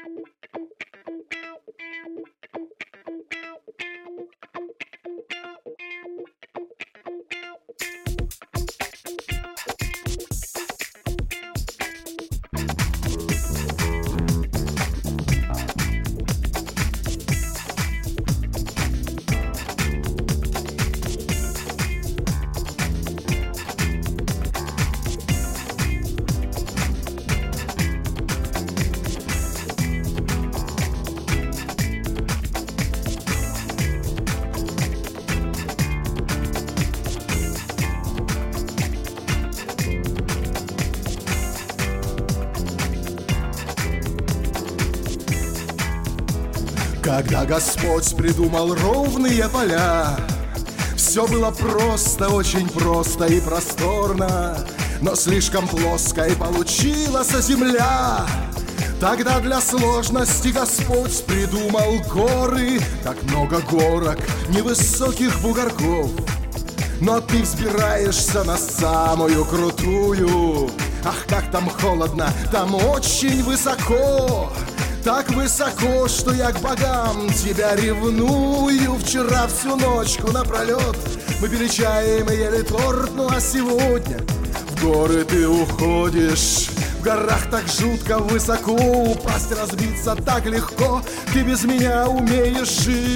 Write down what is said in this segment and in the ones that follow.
Когда Господь придумал ровные поля, все было просто, очень просто и просторно, но слишком плоской получилась земля. Тогда для сложности Господь придумал горы, так много горок, невысоких бугорков. Но ты взбираешься на самую крутую. Ах, как там холодно, там очень высоко. Так высоко, что я к богам тебя ревную. Вчера всю ночку напролет мы пили чай, мы ели торт. Ну а сегодня в горы ты уходишь. В горах так жутко высоко, упасть, разбиться так легко. Ты без меня умеешь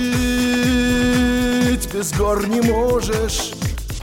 жить, без гор не можешь.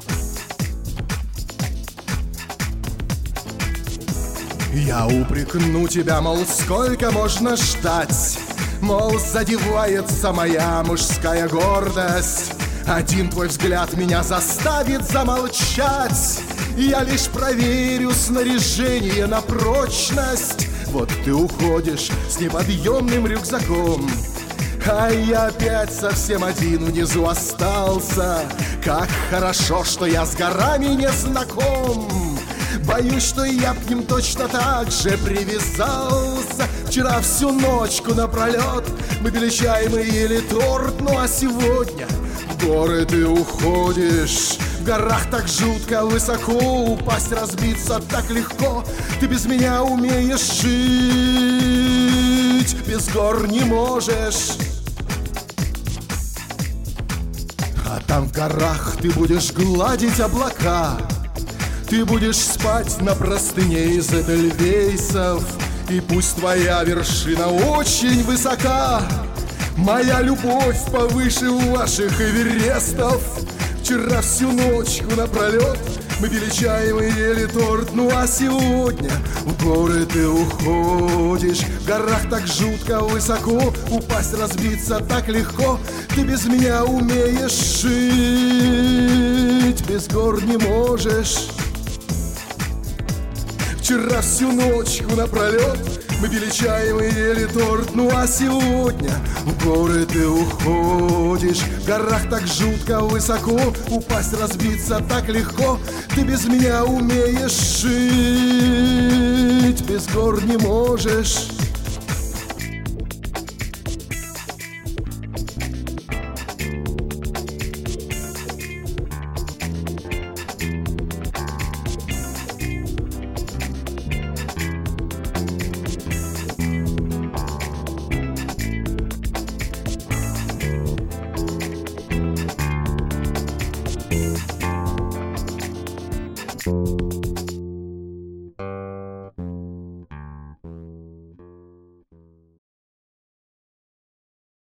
Я упрекну тебя, мол, сколько можно ждать? Мол, задевается моя мужская гордость. Один твой взгляд меня заставит замолчать. Я лишь проверю снаряжение на прочность. Вот ты уходишь с неподъемным рюкзаком, а я опять совсем один внизу остался. Как хорошо, что я с горами не знаком. Боюсь, что я к ним точно так же привязался. Вчера всю ночку напролет мы пили чай, мы ели торт. Ну а сегодня в горы ты уходишь. В горах так жутко высоко, упасть, разбиться так легко. Ты без меня умеешь жить, без гор не можешь. А там в горах ты будешь гладить облака. Ты будешь спать на простыне из эдельвейсов. И пусть твоя вершина очень высока, моя любовь повыше ваших эверестов. Вчера всю ночку напролет мы пили чай, мы ели торт. Ну а сегодня в горы ты уходишь. В горах так жутко высоко, упасть, разбиться так легко. Ты без меня умеешь жить, без гор не можешь. Вчера всю ночку напролет мы пили чай, мы ели торт. Ну а сегодня в горы ты уходишь. В горах так жутко высоко, упасть, разбиться так легко. Ты без меня умеешь жить, без гор не можешь.